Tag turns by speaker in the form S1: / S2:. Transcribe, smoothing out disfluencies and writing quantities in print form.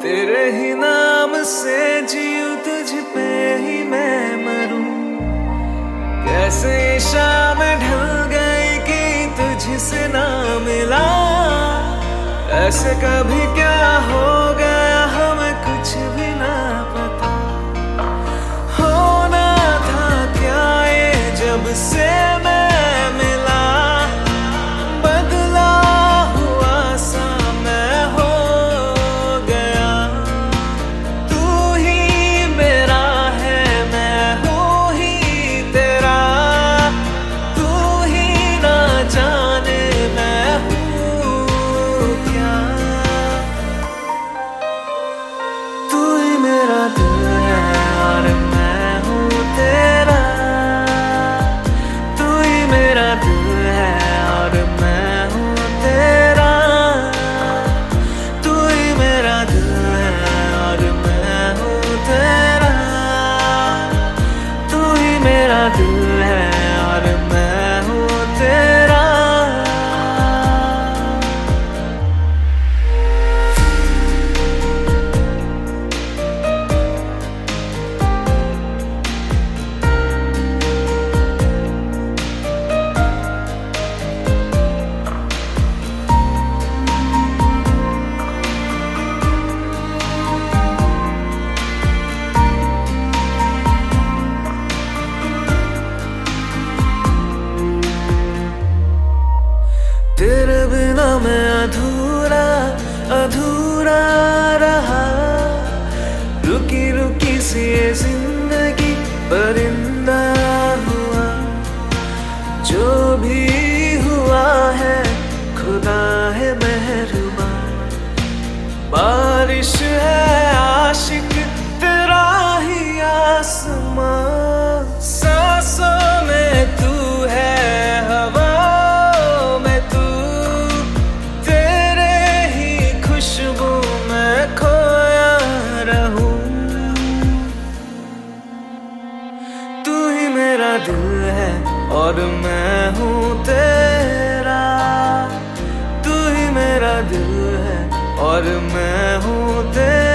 S1: तेरे ही नाम से जीऊं, तुझ पे ही मैं मरूं। कैसे ये शाम ढल गई कि तुझसे ना मिला। ऐसे कभी क्या हो गया हमें कुछ भी ना पता। होना था क्या ये जब से मैं मिला। बदला हुआ सा मैं हो गया। तू ही मेरा है, मैं हूँ ही तेरा। तू ही ना जाने मैं हूँ क्या। तू ही मेरा दिल है और मैं हूँ तेरा। तू ही मेरा दिल है और मैं हूँ तेरा। तू ही मेरा दिल है और मैं हूँ तेरा। तू ही मेरा दिल है और मैं हूँ तेरा। तेरे बिना मैं अधूरा अधूरा रहा। रुकी रुकी सी ये जिंदगी परिंदा हुआ। जो भी हुआ है खुदा है मेहरबान। बारिश है आशिक तेरा ही आसमां। सांसों में तू है, हवाओं में तू। तेरे ही खुशबू में खोया रहूं। तू ही मेरा दिल है और मैं हूँ तेरा। तू ही मेरा दिल है और मैं हूँ तेरा।